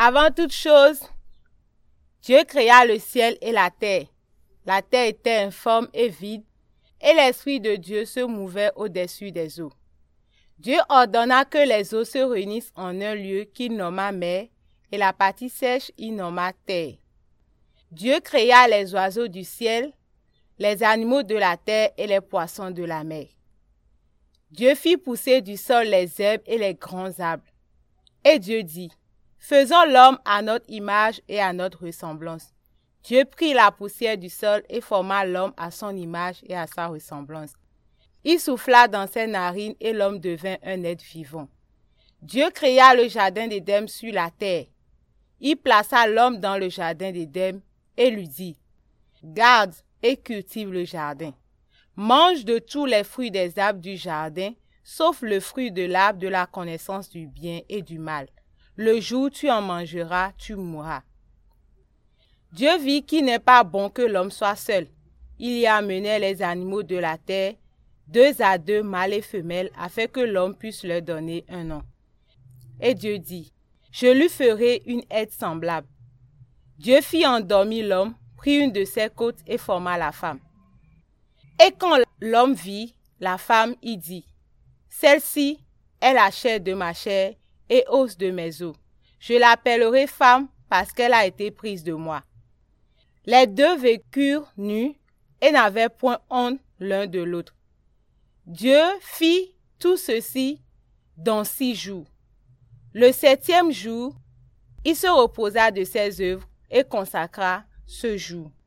Avant toute chose, Dieu créa le ciel et la terre. La terre était informe et vide, et l'Esprit de Dieu se mouvait au-dessus des eaux. Dieu ordonna que les eaux se réunissent en un lieu qu'il nomma mer, et la partie sèche il nomma terre. Dieu créa les oiseaux du ciel, les animaux de la terre et les poissons de la mer. Dieu fit pousser du sol les herbes et les grands arbres. Et Dieu dit, « Faisons l'homme à notre image et à notre ressemblance. » Dieu prit la poussière du sol et forma l'homme à son image et à sa ressemblance. Il souffla dans ses narines et l'homme devint un être vivant. Dieu créa le jardin d'Éden sur la terre. Il plaça l'homme dans le jardin d'Éden et lui dit, « Garde et cultive le jardin. Mange de tous les fruits des arbres du jardin, sauf le fruit de l'arbre de la connaissance du bien et du mal. Le jour où tu en mangeras, tu mourras. » Dieu vit qu'il n'est pas bon que l'homme soit seul. Il y amenait les animaux de la terre, 2 à 2, mâles et femelles, afin que l'homme puisse leur donner un nom. Et Dieu dit, « Je lui ferai une aide semblable. » Dieu fit endormir l'homme, prit une de ses côtes et forma la femme. Et quand l'homme vit la femme, il dit, « Celle-ci est la chair de ma chair et os de mes os. Je l'appellerai femme parce qu'elle a été prise de moi. » Les deux vécurent nus et n'avaient point honte l'un de l'autre. Dieu fit tout ceci dans 6 jours. Le 7e jour, il se reposa de ses œuvres et consacra ce jour